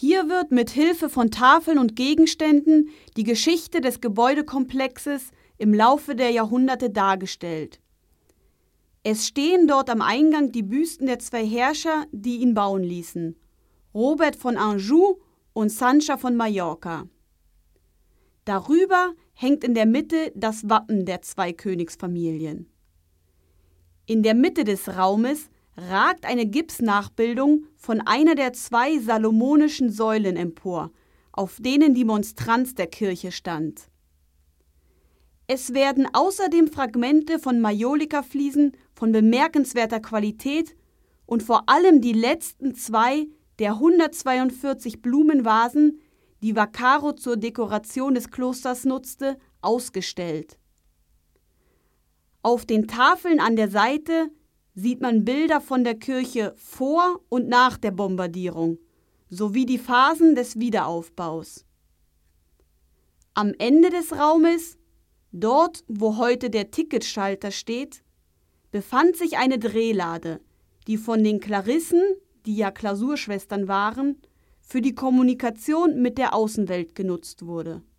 Hier wird mit Hilfe von Tafeln und Gegenständen die Geschichte des Gebäudekomplexes im Laufe der Jahrhunderte dargestellt. Es stehen dort am Eingang die Büsten der zwei Herrscher, die ihn bauen ließen, Robert von Anjou und Sancha von Mallorca. Darüber hängt in der Mitte das Wappen der zwei Königsfamilien. In der Mitte des Raumes ragt eine Gipsnachbildung von einer der zwei salomonischen Säulen empor, auf denen die Monstranz der Kirche stand. Es werden außerdem Fragmente von Majolika-Fliesen von bemerkenswerter Qualität und vor allem die letzten zwei der 142 Blumenvasen, die Vaccaro zur Dekoration des Klosters nutzte, ausgestellt. Auf den Tafeln an der Seite sieht man Bilder von der Kirche vor und nach der Bombardierung sowie die Phasen des Wiederaufbaus. Am Ende des Raumes, dort wo heute der Ticketschalter steht, befand sich eine Drehlade, die von den Klarissen, die ja Klausurschwestern waren, für die Kommunikation mit der Außenwelt genutzt wurde.